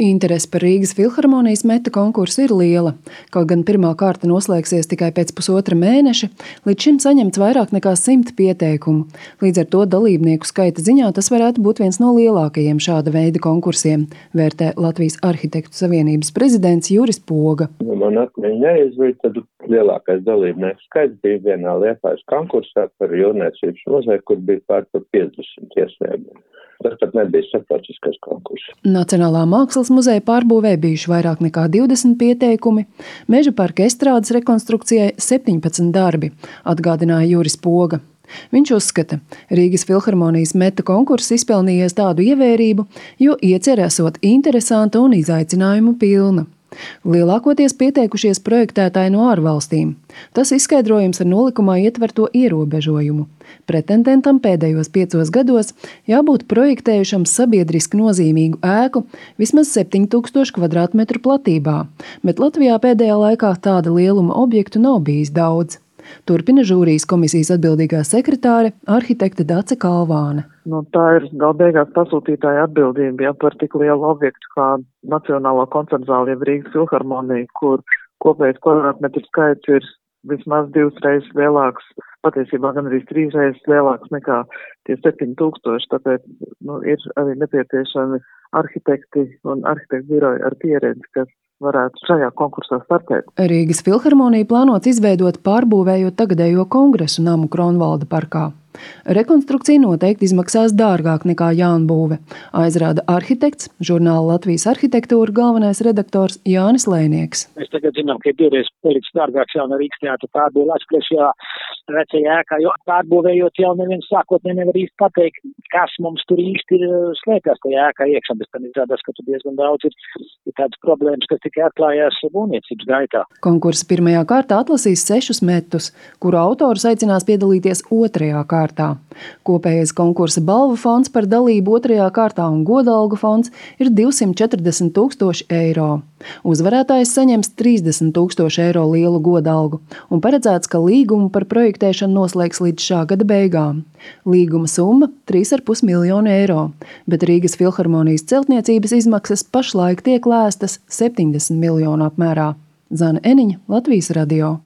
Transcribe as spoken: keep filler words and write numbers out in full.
Interese par Rīgas filharmonijas meta konkursu ir liela. Kaut gan pirmā kārta noslēgsies tikai pēc pusotra mēneša, līdz šim saņemts vairāk nekā simt pieteikumu. Līdz ar to dalībnieku skaita ziņā tas varētu būt viens no lielākajiem šāda veida konkursiem, vērtē Latvijas Arhitektu savienības prezidents Juris Poga. Man atmiņa neizvīt, tad lielākais dalībnieku skaits bija vienā Liepājas konkursā par jūrniecības muzeju, kur bija pār par piecdesmit iesniegumi. Tas pat nebija starptautiskais konkurss. Nacionālā mākslas muzeja pārbūvē bijuši vairāk nekā divdesmit pieteikumi, Meža parka estrādes rekonstrukcijai septiņpadsmit darbi, atgādināja Juris Poga. Viņš uzskata, Rīgas filharmonijas meta konkurss izpelnījies tādu ievērību, jo iecer esot interesanta un izaicinājumu pilna. Lielākoties pieteikušies projektētāji no ārvalstīm. Tas izskaidrojums ar nolikumā ietverto ierobežojumu. Pretendentam pēdējos piecos gados jābūt projektējušam sabiedriski nozīmīgu ēku vismaz septiņu tūkstošu kvadrātmetru platībā, bet Latvijā pēdējā laikā tāda lieluma objektu nav bijis daudz. Turpina žūrijas komisijas atbildīgā sekretāre, arhitekte Dace Kalvāne. Nu, tā ir gal beigās pasūtītāja atbildība, ja par tik lielu objektu kā Nacionālo koncertu zāli jeb Rīgas filharmonija, kur kopējais kvadrātmetru skaits ir vismaz divas reizes lielāks, patiesībā gan arī trīs reizes lielāks nekā tie septiņi tūkstoši, tāpēc nu, ir arī nepieciešami arhitekti un arhitektu biroji ar pieredzi, kas varētu šajā konkursā startēt. Rīgas filharmonija plānots izveidot pārbūvējot tagadējo kongresu namu Kronvalda parkā. Rekonstrukcija noteikti izmaksās dārgāk nekā jaunbūve, aizrāda arhitekts, žurnāla Latvijas arhitektūra galvenais redaktors Jānis Lēnieks. Mēs tagad zinām, ka ir divreiz palicis dārgāks jauna Rīgas teātra pārbūve atspēšajā vecajā ēkā, jo pārbūvējot jau neviens sākotnēji nevar īsti pateikt, kas mums tur īsti ir slēpjas tajā ēkā iekšā, bet tam izrādās, ka tur diezgan daudz ir, ir tādas problēmas, kas tikai atklājās būvniecības gaitā. Konkursa pirmajā kārtā atlasīs sešus metus, kuru autorus aicinās piedalīties otrajā kārtā. Kopējais konkursa balvu fonds par dalību otrajā kārtā un godalgu fonds ir divsimt četrdesmit tūkstoši eiro. Uzvarētājs saņems trīsdesmit tūkstoši eiro lielu godalgu un paredzēts, ka līgumu par projektēšanu noslēgs līdz šā gada beigām. Līguma summa – trīs ar pus miljonu eiro, bet Rīgas filharmonijas celtniecības izmaksas pašlaik tiek lēstas septiņdesmit miljonu apmērā. Zana Eniņa, Latvijas radio.